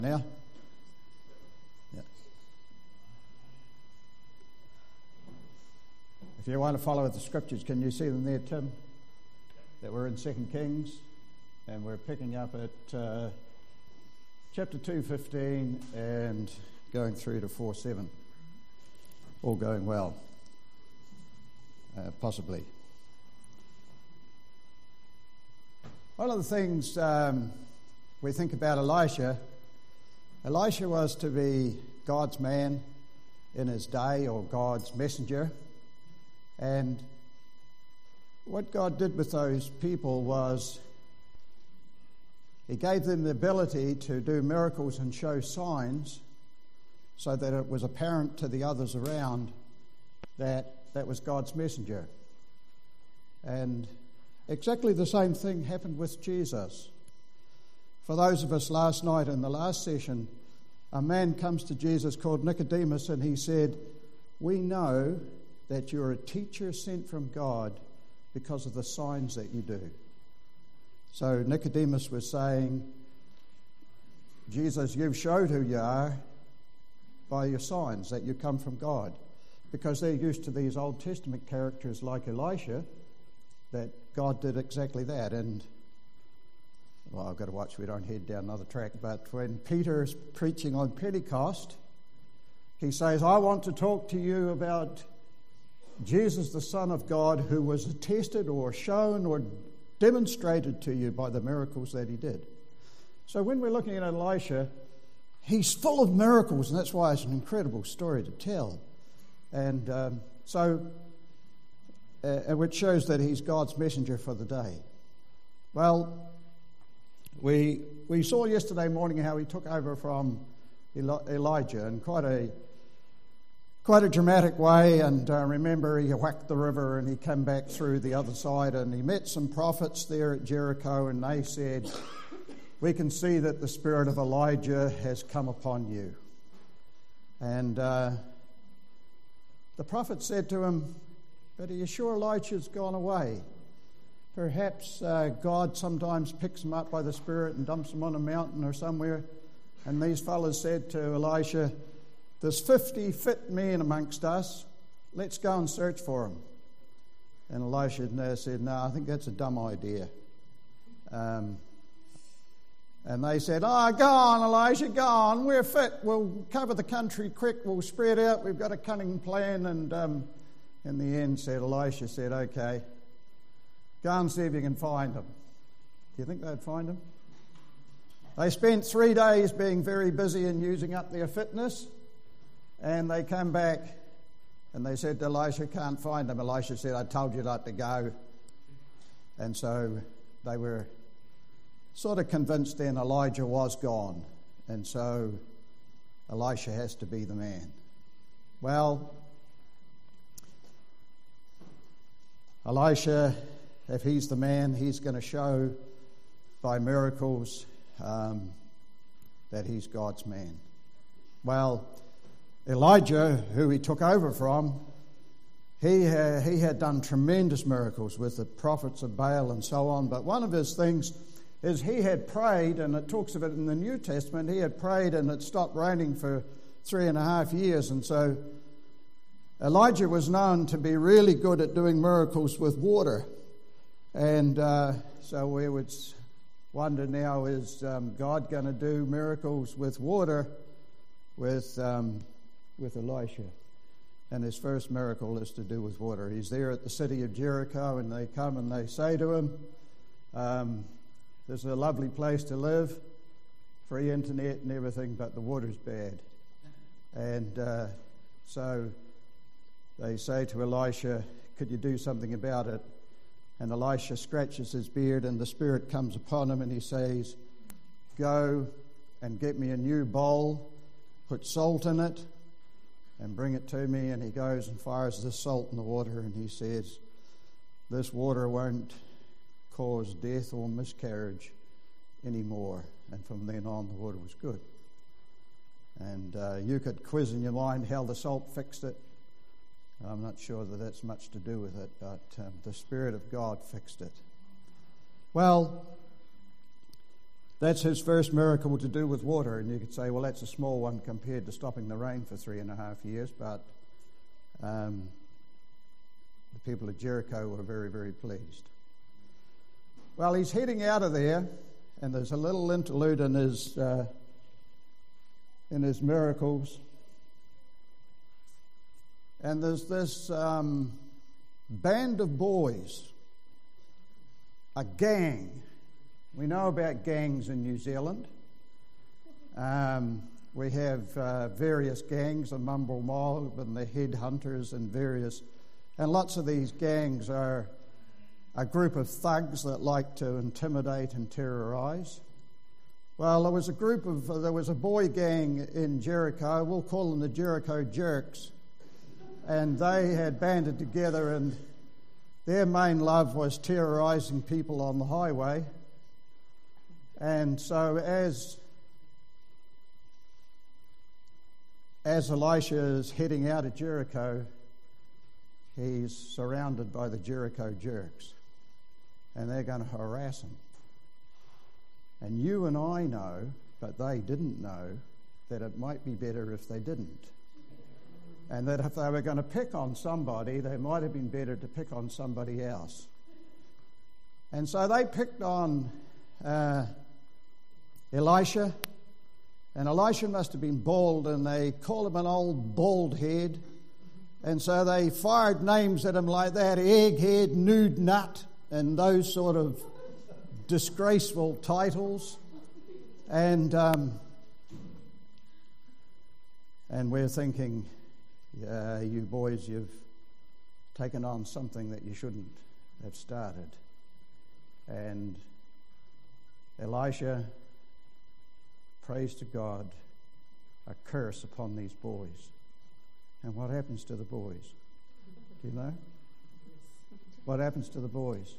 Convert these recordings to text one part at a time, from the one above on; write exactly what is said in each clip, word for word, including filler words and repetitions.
Now? Yeah. If you want to follow the scriptures, can you see them there, Tim? That we're in Second Kings, and we're picking up at uh, chapter two fifteen and going through to four seven. All going well, uh, possibly. One of the things um, we think about Elisha, Elisha was to be God's man in his day, or God's messenger. And what God did with those people was he gave them the ability to do miracles and show signs so that it was apparent to the others around that that was God's messenger. And exactly the same thing happened with Jesus. For those of us last night in the last session, a man comes to Jesus called Nicodemus, and he said, "We know that you're a teacher sent from God because of the signs that you do." So Nicodemus was saying, Jesus, you've showed who you are by your signs, that you come from God. Because they're used to these Old Testament characters like Elisha, that God did exactly that. And, well, I've got to watch we don't head down another track, but when Peter is preaching on Pentecost, he says, I want to talk to you about Jesus, the Son of God, who was attested or shown or demonstrated to you by the miracles that he did. So when we're looking at Elisha, he's full of miracles, and that's why it's an incredible story to tell. And um, so, uh, which shows that he's God's messenger for the day. Well, we we saw yesterday morning how he took over from Eli- Elijah in quite a quite a dramatic way. And uh, remember, he whacked the river and he came back through the other side, and he met some prophets there at Jericho, and they said, "We can see that the spirit of Elijah has come upon you." And uh, the prophet said to him, "But are you sure Elijah's gone away? Perhaps uh, God sometimes picks him up by the Spirit and dumps him on a mountain or somewhere." And these fellows said to Elisha, "There's fifty fit men amongst us. Let's go and search for him." And Elisha said, "No, I think that's a dumb idea." Um, and they said, "Oh, go on, Elisha, go on. We're fit. We'll cover the country quick. We'll spread out. We've got a cunning plan." And um, in the end, said Elisha said, "Okay, go and see if you can find him." Do you think they'd find him? They spent three days being very busy and using up their fitness. And they came back and they said to Elisha, "Can't find him." Elisha said, "I told you not to go." And so they were sort of convinced then Elijah was gone. And so Elisha has to be the man. Well, Elisha, if he's the man, he's going to show by miracles um, that he's God's man. Well, Elijah, who he took over from, he uh, he had done tremendous miracles with the prophets of Baal and so on. But one of his things is he had prayed, and it talks of it in the New Testament, he had prayed and it stopped raining for three and a half years. And so Elijah was known to be really good at doing miracles with water. And uh, so we would wonder now, is um, God going to do miracles with water with um, with Elisha? And his first miracle is to do with water. He's there at the city of Jericho, and they come and they say to him, um, "This is a lovely place to live, free internet and everything, but the water's bad." And uh, so they say to Elisha, "Could you do something about it?" And Elisha scratches his beard, and the Spirit comes upon him, and he says, "Go and get me a new bowl, put salt in it, and bring it to me." And he goes and fires the salt in the water, and he says, "This water won't cause death or miscarriage anymore." And from then on, the water was good. And uh, you could quiz in your mind how the salt fixed it. I'm not sure that that's much to do with it, but um, the Spirit of God fixed it. Well, That's his first miracle to do with water, and you could say, well, that's a small one compared to stopping the rain for three and a half years, but um, the people of Jericho were very, very pleased. Well, he's heading out of there, and there's a little interlude in his uh, in his miracles. And there's this um, band of boys, a gang. We know about gangs in New Zealand. Um, we have uh, various gangs, the Mumble Mob and the Headhunters and various, and lots of these gangs are a group of thugs that like to intimidate and terrorize. Well, there was a group of, uh, there was a boy gang in Jericho, we'll call them the Jericho Jerks, and they had banded together, and their main love was terrorizing people on the highway. And so as as Elisha is heading out of Jericho, he's surrounded by the Jericho Jerks, and they're going to harass him. And you and I know, but they didn't know, that it might be better if they didn't. And that if they were going to pick on somebody, they might have been better to pick on somebody else. And so they picked on uh, Elisha, and Elisha must have been bald, and they called him an old bald head. And so they fired names at him like that, egghead, nude nut, and those sort of disgraceful titles. And um, and we're thinking, yeah, you boys, you've taken on something that you shouldn't have started. And Elisha prays to God a curse upon these boys. And what happens to the boys? Do you know? What happens to the boys?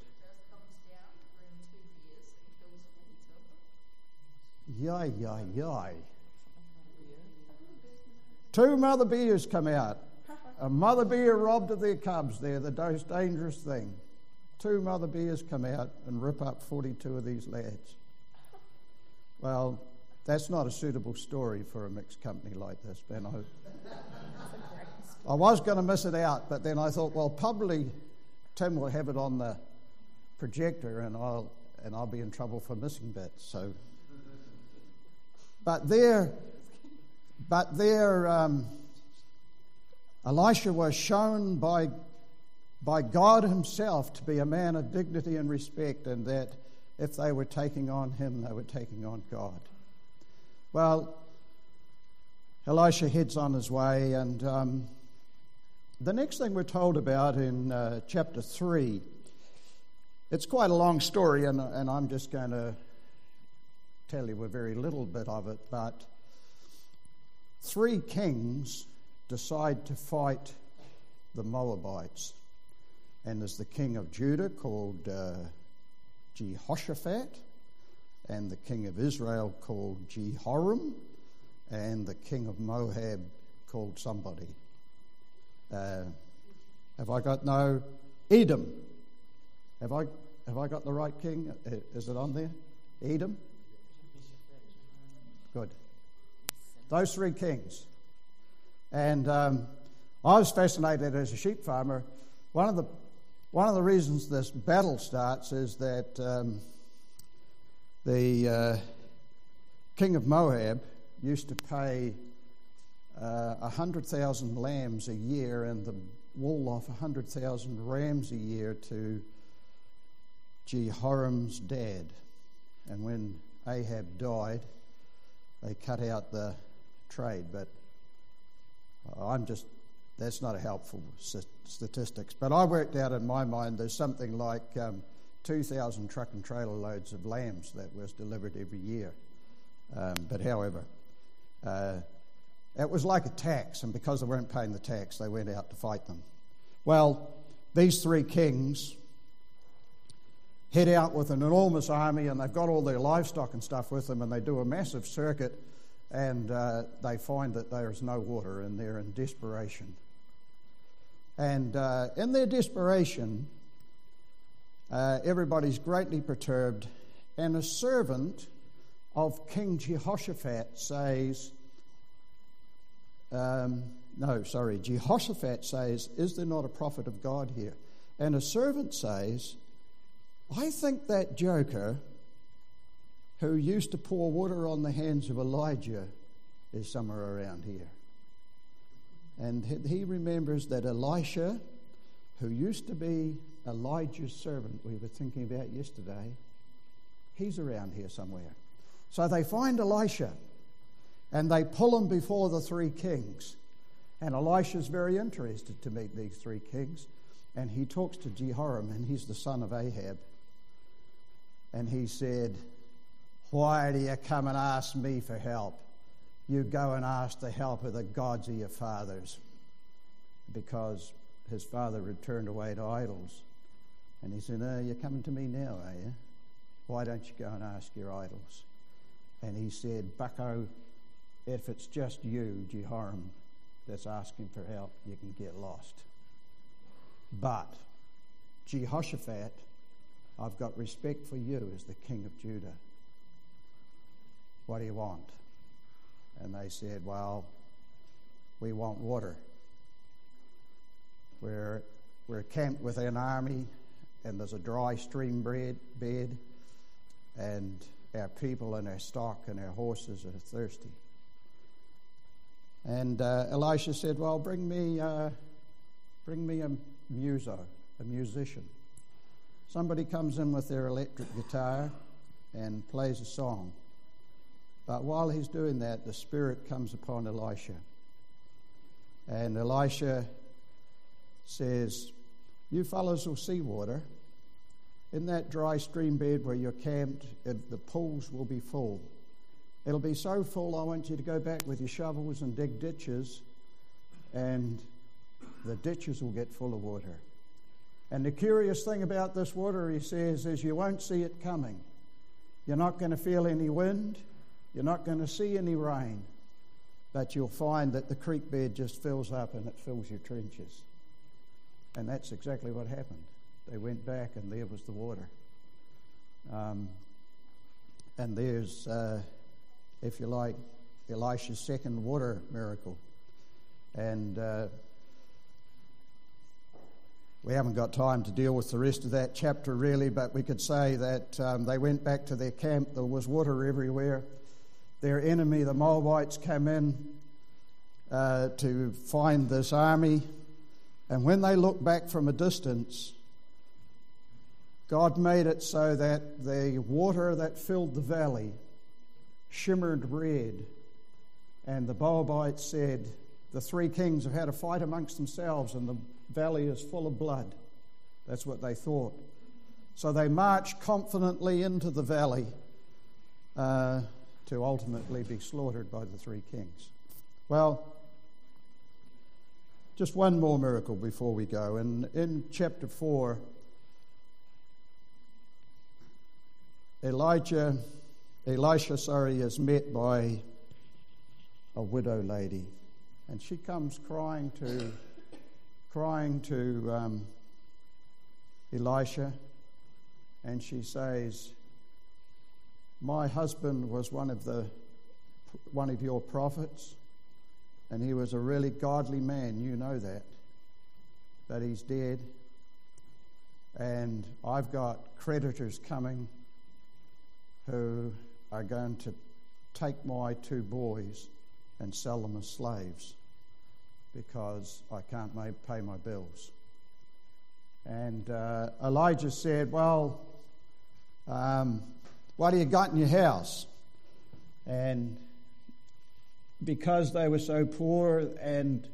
Yay, yay, yay. Two mother bears come out. A mother bear robbed of their cubs. They're the most dangerous thing. Two mother bears come out and rip up forty-two of these lads. Well, that's not a suitable story for a mixed company like this, Ben. I, I was going to miss it out, but then I thought, well, probably Tim will have it on the projector, and I'll and I'll be in trouble for missing bits. So, but there, but there, um, Elisha was shown by by God Himself to be a man of dignity and respect, and that if they were taking on him, they were taking on God. Well, Elisha heads on his way, and um, the next thing we're told about in uh, chapter three, it's quite a long story, and, and I'm just going to tell you a very little bit of it, but three kings decide to fight the Moabites. And there's the king of Judah called uh, Jehoshaphat, and the king of Israel called Jehoram, and the king of Moab called somebody. Uh, have I got no Edom? Have I have I got the right king? Is it on there? Edom? Good. Those three kings. And um, I was fascinated as a sheep farmer. One of the one of the reasons this battle starts is that um, the uh, king of Moab used to pay uh, one hundred thousand lambs a year and the wool off one hundred thousand rams a year to Jehoram's dad. And when Ahab died, they cut out the trade. But I'm just, that's not a helpful statistics. But I worked out in my mind there's something like um, two thousand truck and trailer loads of lambs that was delivered every year. Um, but however, uh, it was like a tax, and because they weren't paying the tax, they went out to fight them. Well, these three kings head out with an enormous army, and they've got all their livestock and stuff with them, and they do a massive circuit, and uh, they find that there is no water, and they're in desperation. And uh, in their desperation, uh, everybody's greatly perturbed, and a servant of King Jehoshaphat says, um, no, sorry, Jehoshaphat says, is there not a prophet of God here? And a servant says, I think that joker who used to pour water on the hands of Elijah is somewhere around here. And he remembers that Elisha, who used to be Elijah's servant we were thinking about yesterday, he's around here somewhere. So they find Elisha and they pull him before the three kings. And Elisha's very interested to meet these three kings. And he talks to Jehoram, and he's the son of Ahab. And he said, why do you come and ask me for help? You go and ask the help of the gods of your fathers. Because his father had turned away to idols. And he said, no, you're coming to me now, are you? Why don't you go and ask your idols? And he said, Bucko, if it's just you, Jehoram, that's asking for help, you can get lost. But, Jehoshaphat, I've got respect for you as the king of Judah. What do you want? And they said, well, we want water. We're, we're camped with an army, and there's a dry stream bed, and our people and our stock and our horses are thirsty. And uh, Elisha said, well, bring me, uh, bring me a muso, a musician. Somebody comes in with their electric guitar and plays a song. But while he's doing that, the Spirit comes upon Elisha. And Elisha says, you fellows will see water. In that dry stream bed where you're camped, it, the pools will be full. It'll be so full, I want you to go back with your shovels and dig ditches, and the ditches will get full of water. And the curious thing about this water, he says, is you won't see it coming. You're not going to feel any wind. You're not going to see any rain. But you'll find that the creek bed just fills up and it fills your trenches. And that's exactly what happened. They went back and there was the water. Um, and there's, uh, if you like, Elisha's second water miracle. And uh, we haven't got time to deal with the rest of that chapter really, but we could say that um, they went back to their camp. There was water everywhere. Their enemy, the Moabites, came in uh, to find this army. And when they looked back from a distance, God made it so that the water that filled the valley shimmered red. And the Moabites said, the three kings have had a fight amongst themselves and the valley is full of blood. That's what they thought. So they marched confidently into the valley uh, to ultimately be slaughtered by the three kings. Well, just one more miracle before we go. And in chapter four, Elijah, Elisha, sorry, is met by a widow lady, and she comes crying to, crying to um, Elisha, and she says, "My husband was one of the, one of your prophets, and he was a really godly man. You know that, but he's dead, and I've got creditors coming who are going to take my two boys and sell them as slaves because I can't pay my bills." And uh, Elijah said, well, um, what do you got in your house? And because they were so poor, and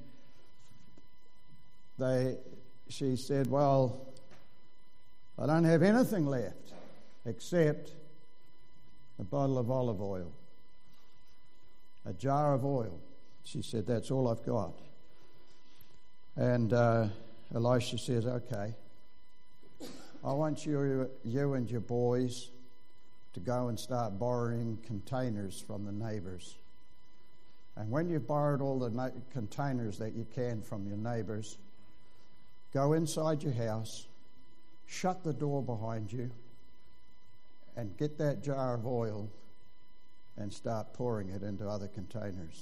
they, she said, well, I don't have anything left except a bottle of olive oil, a jar of oil. She said, that's all I've got. And uh, Elisha says, okay, I want you, you and your boys to go and start borrowing containers from the neighbors. And when you've borrowed all the na- containers that you can from your neighbors, go inside your house, shut the door behind you, and get that jar of oil and start pouring it into other containers.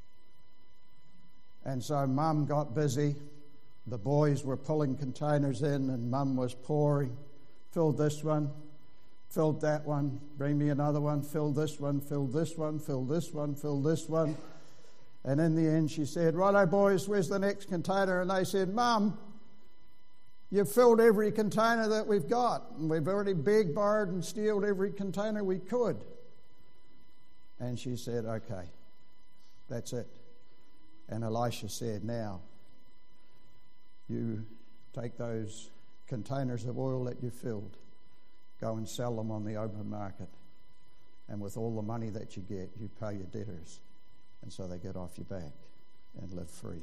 And so Mum got busy. The boys were pulling containers in, and Mum was pouring. Filled this one, filled that one, bring me another one, fill this one, fill this one, fill this one, fill this one. And in the end she said, "Righto boys, where's the next container?" And they said, "Mum, you've filled every container that we've got, and we've already begged, borrowed and stealed every container we could." And she said, "Okay, that's it." And Elisha said, "Now, you take those containers of oil that you filled, go and sell them on the open market, and with all the money that you get, you pay your debtors, and so they get off your back and live free."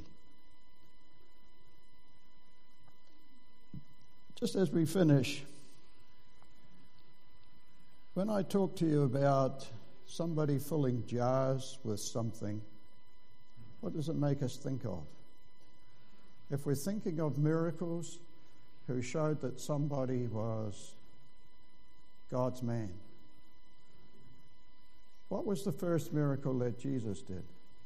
Just as we finish, when I talk to you about somebody filling jars with something, what does it make us think of? If we're thinking of miracles who showed that somebody was God's man, what was the first miracle that Jesus did?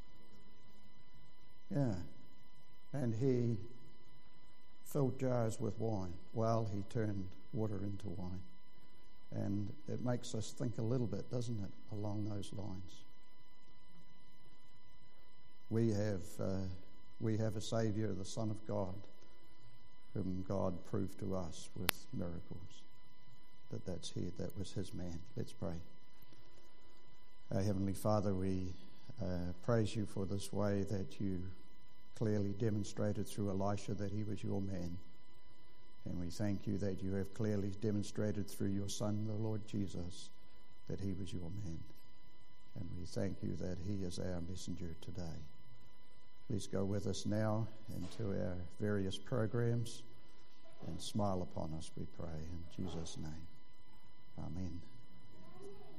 Yeah, and he filled jars with wine. Well, he turned water into wine. And it makes us think a little bit, doesn't it, along those lines. We have uh, we have a Saviour, the Son of God, whom God proved to us with miracles, that that's he, that was his man. Let's pray. Our Heavenly Father, we uh, praise you for this way that you clearly demonstrated through Elisha that he was your man. And we thank you that you have clearly demonstrated through your Son, the Lord Jesus, that he was your man. And we thank you that he is our messenger today. Please go with us now into our various programs and smile upon us, we pray. In Jesus' name, amen.